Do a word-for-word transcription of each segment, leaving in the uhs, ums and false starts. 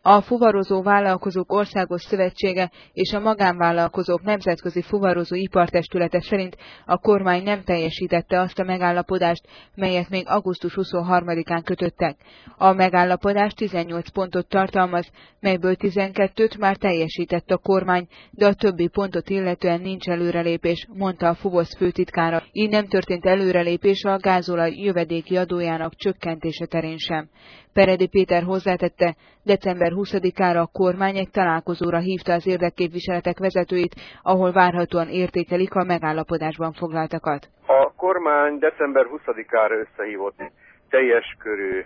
A Fuvarozó Vállalkozók Országos Szövetsége és a Magánvállalkozók Nemzetközi Fuvarozó Ipartestülete szerint a kormány nem teljesítette azt a megállapodást, melyet még augusztus huszonharmadikán kötöttek. A megállapodás tizennyolc pontot tartalmaz, melyből tizenkettőt már teljesített a kormány, de a többi pontot illetően nincs előrelépés, mondta a Fuvosz főtitkára. Így nem történt előrelépés a gázolaj jövedéki adójának csökkentése terén sem. Peredi Péter hozzátette, december huszadikára a kormány egy találkozóra hívta az érdekképviseletek vezetőit, ahol várhatóan értékelik a megállapodásban foglaltakat. A kormány december huszadikára összehívott teljes körű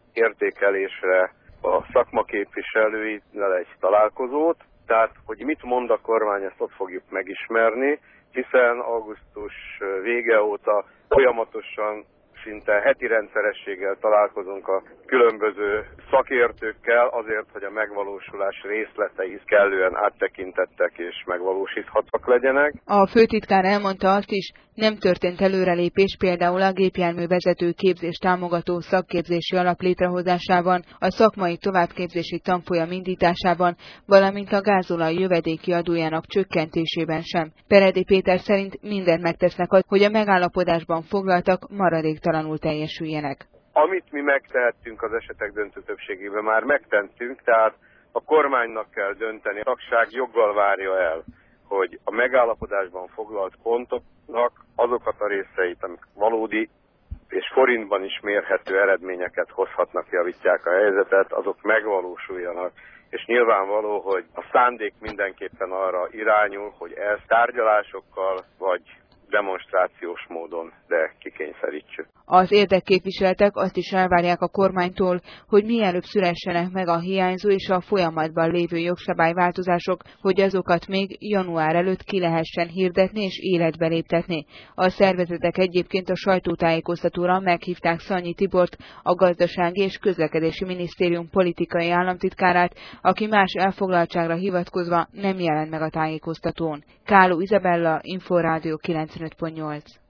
értékelésre a szakmaképviselőivel egy találkozót, tehát hogy mit mond a kormány, ezt ott fogjuk megismerni, hiszen augusztus vége óta folyamatosan szinte heti rendszerességgel találkozunk a különböző szakértőkkel azért, hogy a megvalósulás részletei kellően áttekintettek és megvalósíthatók legyenek. A főtitkár elmondta azt is, nem történt előrelépés például a gépjárművezető képzést támogató szakképzési alap létrehozásában, a szakmai továbbképzési tanfolyam indításában, valamint a gázolaj jövedéki adójának csökkentésében sem. Peredi Péter szerint mindent megtesznek, hogy a megállapodásban foglaltak maradéktalanul teljesüljenek. Amit mi megtehettünk az esetek döntő többségében már megtettünk, tehát a kormánynak kell dönteni, a tagság joggal várja el, hogy a megállapodásban foglalt pontoknak azokat a részeit, amik valódi és forintban is mérhető eredményeket hozhatnak, javítják a helyzetet, azok megvalósuljanak. És nyilvánvaló, hogy a szándék mindenképpen arra irányul, hogy ezt tárgyalásokkal vagy demonstrációs módon, de kikényszerítsük. Az érdekképviseletek azt is elvárják a kormánytól, hogy mielőbb szülessenek meg a hiányzó és a folyamatban lévő jogszabályváltozások, hogy azokat még január előtt ki lehessen hirdetni és életbe léptetni. A szervezetek egyébként a sajtótájékoztatóra meghívták Szanyi Tibort, a Gazdasági és Közlekedési Minisztérium politikai államtitkárát, aki más elfoglaltságra hivatkozva nem jelent meg a tájékoztatón. Káló Izabella, Inforádió kilencvenöt pont nyolc.